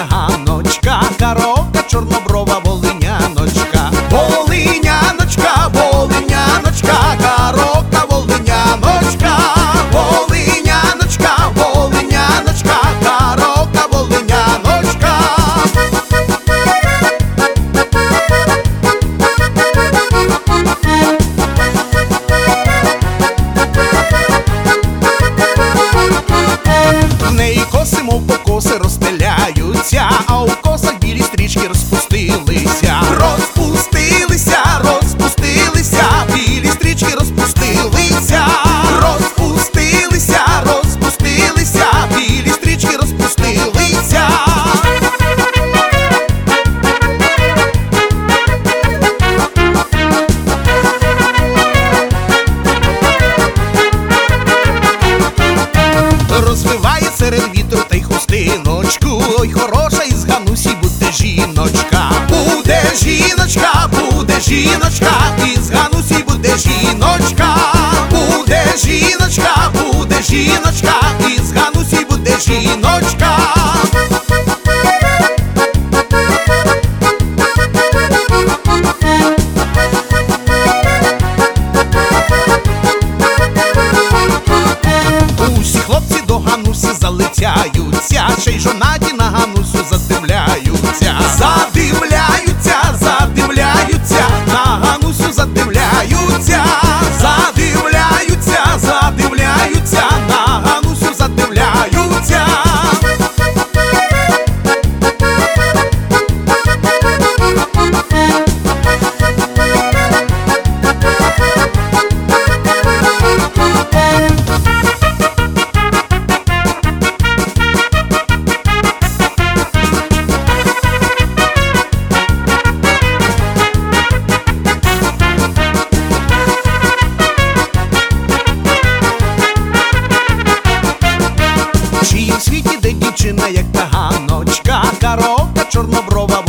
таганочка, коровка чорноброва волиняночка. Волиняночка, волиняночка, коровка волиняночка. Волиняночка, волиняночка, коровка волиняночка. В неї коси, мов покоси, розстеляються, а у косах білі стрічки розпустилися. Розпустилися, розпустилися, білі стрічки розпустилися. Розпустилися, розпустилися, білі стрічки розпустилися. Розвиває серед вітру та й хустиночку. Ой, хороша із Ганусі буде жіночка. Буде жіночка, буде жіночка, із Ганусі буде жіночка. Буде жіночка, буде жіночка, із Ганусі буде жіночка. Усі хлопці до Ганусі залицяються, ще й жонаті на Ганусю задивляються. Задивляються, задивляються, на Ганусю задивляються. Задивляються, задивляються, на Ганусю задивляються. Чи є в світі, де дівчина, як таганочка, коровка чорноброва